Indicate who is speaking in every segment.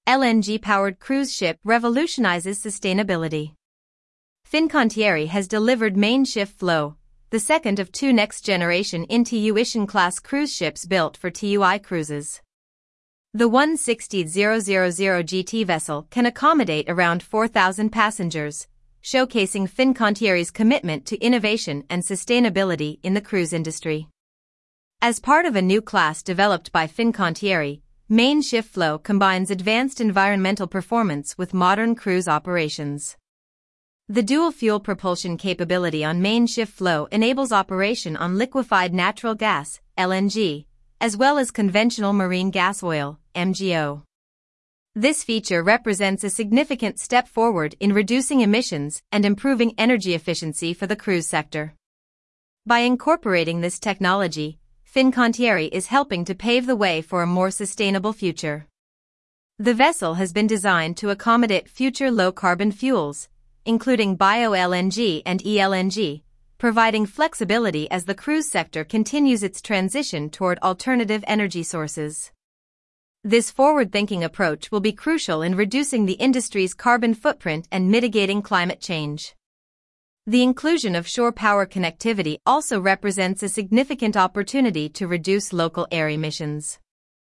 Speaker 1: LNG-powered cruise ship revolutionizes sustainability. Fincantieri has delivered Mein Schiff Flow, the second of two next-generation Intuition-class cruise ships built for TUI Cruises. The 160,000 GT vessel can accommodate around 4,000 passengers, showcasing Fincantieri's commitment to innovation and sustainability in the cruise industry. As part of a new class developed by Fincantieri, Mein Schiff Flow combines advanced environmental performance with modern cruise operations. The dual-fuel propulsion capability on Mein Schiff Flow enables operation on liquefied natural gas, LNG, as well as conventional marine gas oil, MGO. This feature represents a significant step forward in reducing emissions and improving energy efficiency for the cruise sector. By incorporating this technology, Fincantieri is helping to pave the way for a more sustainable future. The vessel has been designed to accommodate future low-carbon fuels, including bio-LNG and e-LNG, providing flexibility as the cruise sector continues its transition toward alternative energy sources. This forward-thinking approach will be crucial in reducing the industry's carbon footprint and mitigating climate change. The inclusion of shore power connectivity also represents a significant opportunity to reduce local air emissions.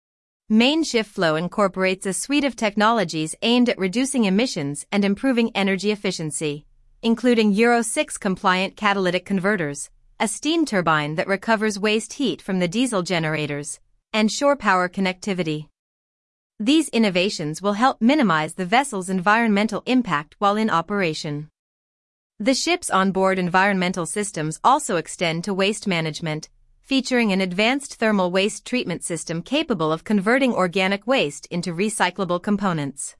Speaker 1: Mein Schiff Flow incorporates a suite of technologies aimed at reducing emissions and improving energy efficiency, including Euro 6 compliant catalytic converters, a steam turbine that recovers waste heat from the diesel generators, and shore power connectivity. These innovations will help minimize the vessel's environmental impact while in operation. The ship's onboard environmental systems also extend to waste management, featuring an advanced thermal waste treatment system capable of converting organic waste into recyclable components.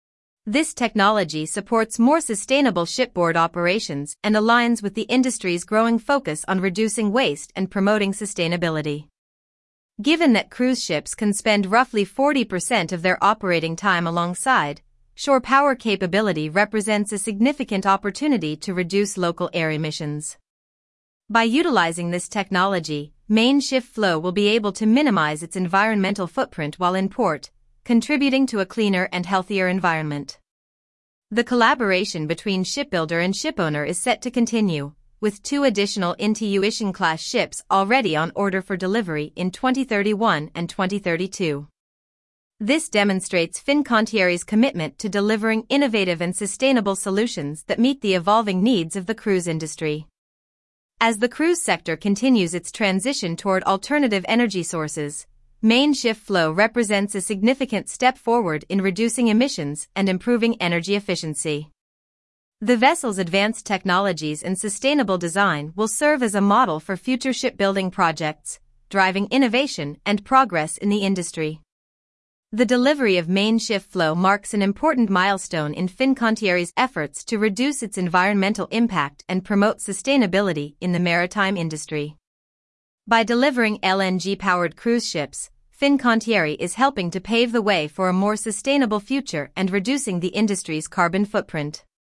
Speaker 1: This technology supports more sustainable shipboard operations and aligns with the industry's growing focus on reducing waste and promoting sustainability. Given that cruise ships can spend roughly 40% of their operating time alongside shore power capability represents a significant opportunity to reduce local air emissions. By utilizing this technology, Mein Schiff Flow will be able to minimize its environmental footprint while in port, contributing to a cleaner and healthier environment. The collaboration between shipbuilder and shipowner is set to continue, with two additional Intuition-class ships already on order for delivery in 2031 and 2032. This demonstrates Fincantieri's commitment to delivering innovative and sustainable solutions that meet the evolving needs of the cruise industry. As the cruise sector continues its transition toward alternative energy sources, Mein Schiff Flow represents a significant step forward in reducing emissions and improving energy efficiency. The vessel's advanced technologies and sustainable design will serve as a model for future shipbuilding projects, driving innovation and progress in the industry. The delivery of Mein Schiff Flow marks an important milestone in Fincantieri's efforts to reduce its environmental impact and promote sustainability in the maritime industry. By delivering LNG-powered cruise ships, Fincantieri is helping to pave the way for a more sustainable future and reducing the industry's carbon footprint.